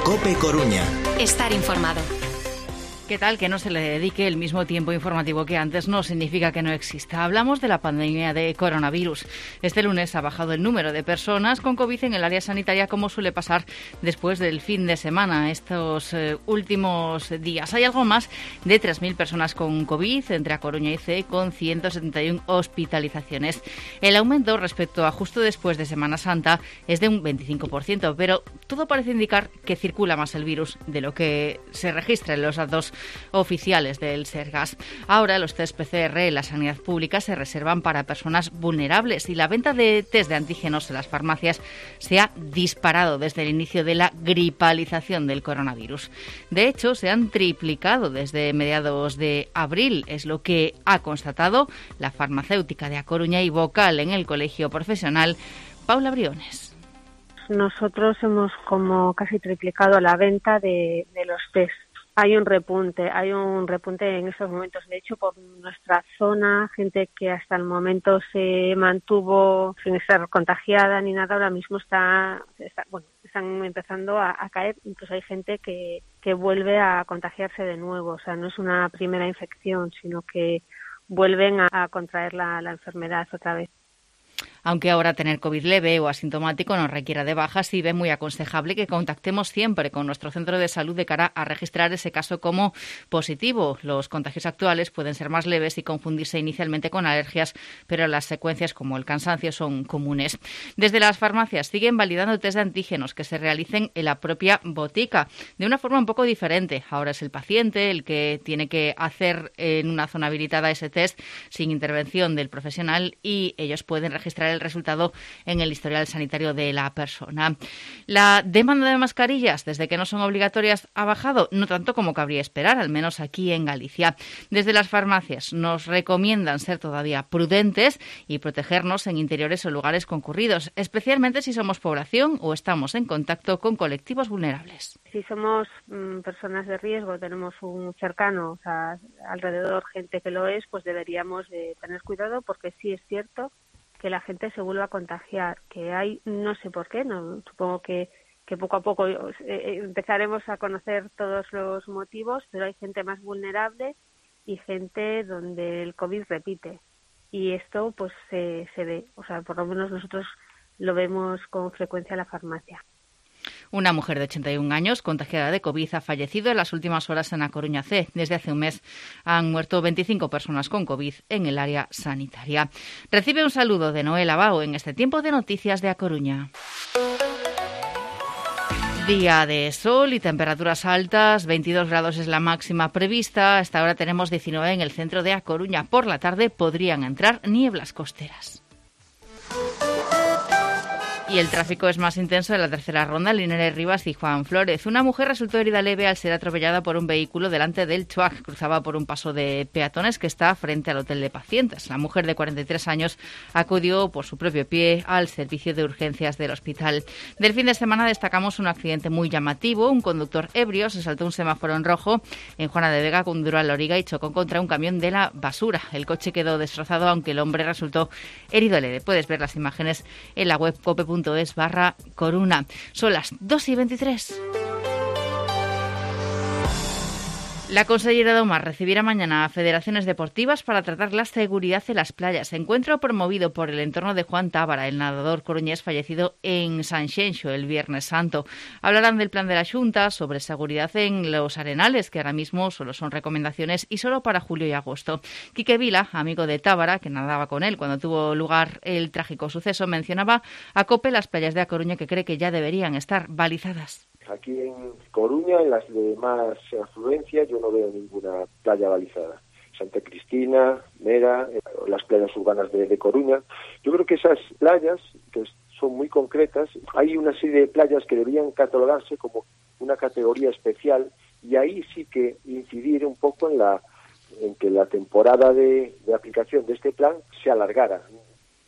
COPE Coruña. Estar informado. ¿Qué tal? Que no se le dedique el mismo tiempo informativo que antes no significa que no exista. Hablamos de la pandemia de coronavirus. Este lunes ha bajado el número de personas con COVID en el área sanitaria, como suele pasar después del fin de semana, estos últimos días. Hay algo más de 3.000 personas con COVID entre A Coruña y CEE, con 171 hospitalizaciones. El aumento respecto a justo después de Semana Santa es de un 25%, pero todo parece indicar que circula más el virus de lo que se registra en los datos oficiales del Sergas. Ahora los test PCR en la sanidad pública se reservan para personas vulnerables y la venta de test de antígenos en las farmacias se ha disparado desde el inicio de la gripalización del coronavirus. De hecho, se han triplicado desde mediados de abril, es lo que ha constatado la farmacéutica de A Coruña y vocal en el Colegio Profesional, Paula Briones. Nosotros hemos como casi triplicado la venta de los test. Hay un repunte en estos momentos. De hecho, por nuestra zona, gente que hasta el momento se mantuvo sin estar contagiada ni nada, ahora mismo están empezando a caer. Incluso hay gente que vuelve a contagiarse de nuevo. O sea, no es una primera infección, sino que vuelven a contraer la enfermedad otra vez. Aunque ahora tener COVID leve o asintomático no requiera de bajas, sí ve muy aconsejable que contactemos siempre con nuestro centro de salud de cara a registrar ese caso como positivo. Los contagios actuales pueden ser más leves y confundirse inicialmente con alergias, pero las secuencias como el cansancio son comunes. Desde las farmacias siguen validando test de antígenos que se realicen en la propia botica, de una forma un poco diferente. Ahora es el paciente el que tiene que hacer en una zona habilitada ese test sin intervención del profesional y ellos pueden registrar el resultado en el historial sanitario de la persona. La demanda de mascarillas, desde que no son obligatorias, ha bajado, no tanto como cabría esperar, al menos aquí en Galicia. Desde las farmacias nos recomiendan ser todavía prudentes y protegernos en interiores o lugares concurridos, especialmente si somos población o estamos en contacto con colectivos vulnerables. Si somos personas de riesgo, tenemos un cercano, o sea, alrededor gente que lo es, pues deberíamos de tener cuidado, porque sí es cierto que la gente se vuelva a contagiar, que hay, no sé por qué, no supongo que poco a poco empezaremos a conocer todos los motivos, pero hay gente más vulnerable y gente donde el COVID repite. Y esto pues se ve, o sea, por lo menos nosotros lo vemos con frecuencia en la farmacia. Una mujer de 81 años contagiada de COVID ha fallecido en las últimas horas en A Coruña C. Desde hace un mes han muerto 25 personas con COVID en el área sanitaria. Recibe un saludo de Noel Abao en este tiempo de noticias de A Coruña. Día de sol y temperaturas altas, 22 grados es la máxima prevista. Hasta ahora tenemos 19 en el centro de A Coruña. Por la tarde podrían entrar nieblas costeras. Y el tráfico es más intenso en la tercera ronda, Linares Rivas y Juan Flórez. Una mujer resultó herida leve al ser atropellada por un vehículo delante del Chuac. Cruzaba por un paso de peatones que está frente al hotel de pacientes. La mujer de 43 años acudió por su propio pie al servicio de urgencias del hospital. Del fin de semana destacamos un accidente muy llamativo. Un conductor ebrio se saltó un semáforo en rojo en Juana de Vega con Duro a Loriga y chocó contra un camión de la basura. El coche quedó destrozado, aunque el hombre resultó herido leve. Puedes ver las imágenes en la web cope.es/Coruna. Son las 2:23. La consellera de Omar recibirá mañana a federaciones deportivas para tratar la seguridad en las playas. Encuentro promovido por el entorno de Juan Tábara, el nadador coruñés fallecido en Sanxenxo el Viernes Santo. Hablarán del plan de la Xunta sobre seguridad en los arenales, que ahora mismo solo son recomendaciones y solo para julio y agosto. Quique Vila, amigo de Tábara, que nadaba con él cuando tuvo lugar el trágico suceso, mencionaba a COPE las playas de A Coruña, que cree que ya deberían estar balizadas. Aquí en Coruña, en las de más afluencia, yo no veo ninguna playa balizada. Santa Cristina, Mera, las playas urbanas de Coruña. Yo creo que esas playas, que son muy concretas, hay una serie de playas que deberían catalogarse como una categoría especial, y ahí sí que incidir un poco en que la temporada de aplicación de este plan se alargara.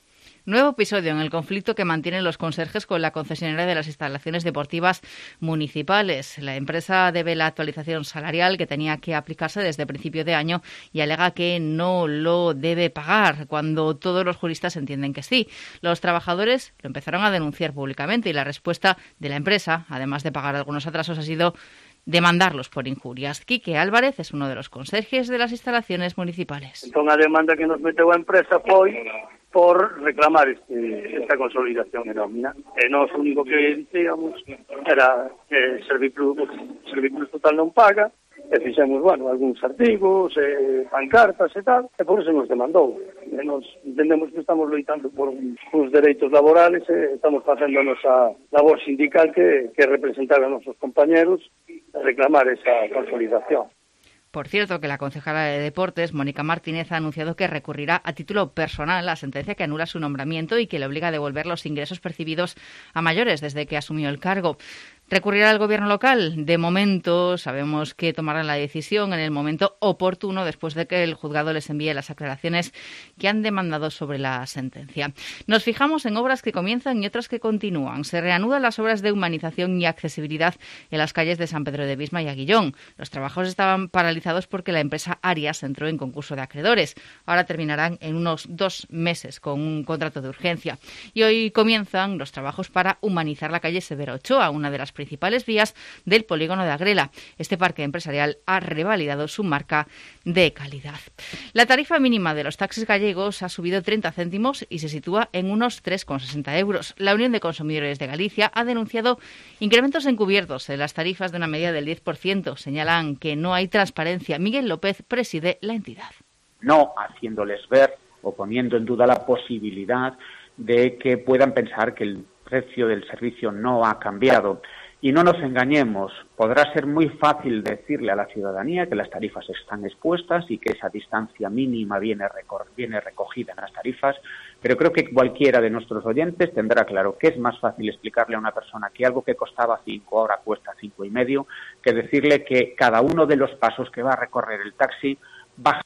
Nuevo episodio en el conflicto que mantienen los conserjes con la concesionaria de las instalaciones deportivas municipales. La empresa debe la actualización salarial que tenía que aplicarse desde principio de año y alega que no lo debe pagar, cuando todos los juristas entienden que sí. Los trabajadores lo empezaron a denunciar públicamente y la respuesta de la empresa, además de pagar algunos atrasos, ha sido demandarlos por injurias. Quique Álvarez es uno de los conserjes de las instalaciones municipales. Entón, a demanda que nos meteu a empresa foi por reclamar esta consolidación en nómina. E nós o único que dicíamos era que Serviplus total non paga, e fixemos, algúns artigos, pancartas e tal, e por eso nos demandou. E nos entendemos que estamos loitando por uns dereitos laborales e estamos facendo a nosa labor sindical que representar a nosos compañeros e reclamar esa consolidación. Por cierto, que la concejala de Deportes, Mónica Martínez, ha anunciado que recurrirá a título personal la sentencia que anula su nombramiento y que le obliga a devolver los ingresos percibidos a mayores desde que asumió el cargo. ¿Recurrirá al gobierno local? De momento sabemos que tomarán la decisión en el momento oportuno después de que el juzgado les envíe las aclaraciones que han demandado sobre la sentencia. Nos fijamos en obras que comienzan y otras que continúan. Se reanudan las obras de humanización y accesibilidad en las calles de San Pedro de Visma y Aguillón. Los trabajos estaban paralizados porque la empresa Arias entró en concurso de acreedores. Ahora terminarán en unos 2 meses con un contrato de urgencia. Y hoy comienzan los trabajos para humanizar la calle Severo Ochoa, una de las principales vías del polígono de Agrela. Este parque empresarial ha revalidado su marca de calidad. La tarifa mínima de los taxis gallegos ha subido 30 céntimos y se sitúa en unos 3,60 euros. La Unión de Consumidores de Galicia ha denunciado incrementos encubiertos en las tarifas de una media del 10%. Señalan que no hay transparencia. Miguel López preside la entidad. No haciéndoles ver o poniendo en duda la posibilidad de que puedan pensar que el precio del servicio no ha cambiado. Y no nos engañemos, podrá ser muy fácil decirle a la ciudadanía que las tarifas están expuestas y que esa distancia mínima viene recogida en las tarifas, pero creo que cualquiera de nuestros oyentes tendrá claro que es más fácil explicarle a una persona que algo que costaba 5 ahora cuesta 5,5, que decirle que cada uno de los pasos que va a recorrer el taxi va.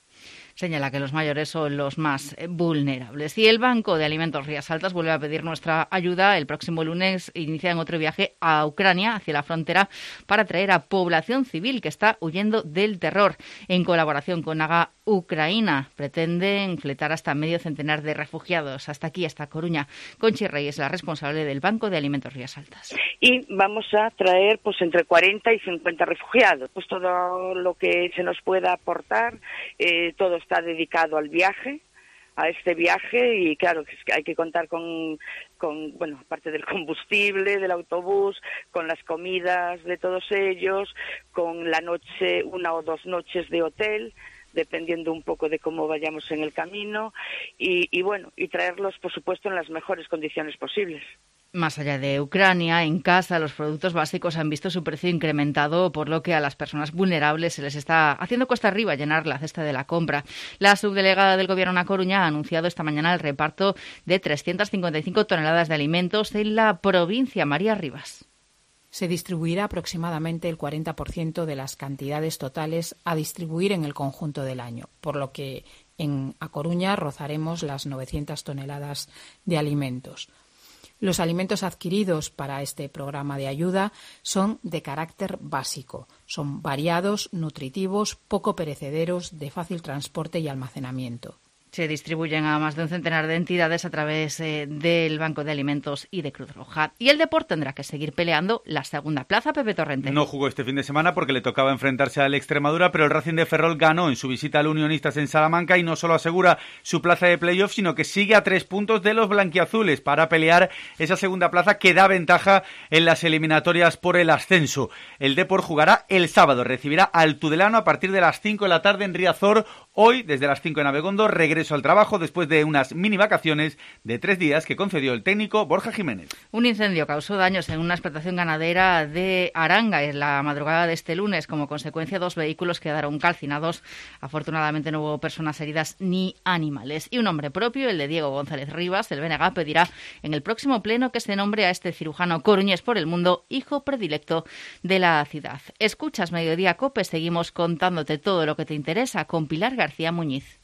Señala que los mayores son los más vulnerables. Y el Banco de Alimentos Rías Altas vuelve a pedir nuestra ayuda. El próximo lunes inician otro viaje a Ucrania, hacia la frontera, para traer a población civil que está huyendo del terror. En colaboración con Haga Ucraina, pretenden fletar hasta medio centenar de refugiados. Hasta aquí, hasta Coruña. Conchi Reyes, la responsable del Banco de Alimentos Rías Altas. Y vamos a traer entre 40 y 50 refugiados. Pues todo lo que se nos pueda aportar, todo está dedicado al viaje, a este viaje, y claro, hay que contar con aparte del combustible, del autobús, con las comidas de todos ellos, con la noche, 1 o 2 noches de hotel, dependiendo un poco de cómo vayamos en el camino, y traerlos, por supuesto, en las mejores condiciones posibles. Más allá de Ucrania, en casa los productos básicos han visto su precio incrementado, por lo que a las personas vulnerables se les está haciendo cuesta arriba llenar la cesta de la compra. La subdelegada del Gobierno en A Coruña ha anunciado esta mañana el reparto de 355 toneladas de alimentos en la provincia. María Rivas. Se distribuirá aproximadamente el 40% de las cantidades totales a distribuir en el conjunto del año, por lo que en A Coruña rozaremos las 900 toneladas de alimentos. Los alimentos adquiridos para este programa de ayuda son de carácter básico. Son variados, nutritivos, poco perecederos, de fácil transporte y almacenamiento. Se distribuyen a más de un centenar de entidades a través del Banco de Alimentos y de Cruz Roja. Y el Depor tendrá que seguir peleando la segunda plaza. Pepe Torrente. No jugó este fin de semana porque le tocaba enfrentarse al Extremadura, pero el Racing de Ferrol ganó en su visita al Unionistas en Salamanca y no solo asegura su plaza de playoff, sino que sigue a 3 puntos de los blanquiazules para pelear esa segunda plaza que da ventaja en las eliminatorias por el ascenso. El Depor jugará el sábado, recibirá al Tudelano a partir de las 5 de la tarde en Riazor. Hoy, desde las 5 en Abegondo, regreso al trabajo después de unas mini vacaciones de 3 días que concedió el técnico Borja Jiménez. Un incendio causó daños en una explotación ganadera de Aranga en la madrugada de este lunes. Como consecuencia, 2 vehículos quedaron calcinados. Afortunadamente no hubo personas heridas ni animales. Y un nombre propio, el de Diego González Rivas. El BNG pedirá en el próximo pleno que se nombre a este cirujano coruñés por el mundo hijo predilecto de la ciudad. Escuchas Mediodía COPE, seguimos contándote todo lo que te interesa con Pilar García Muñiz.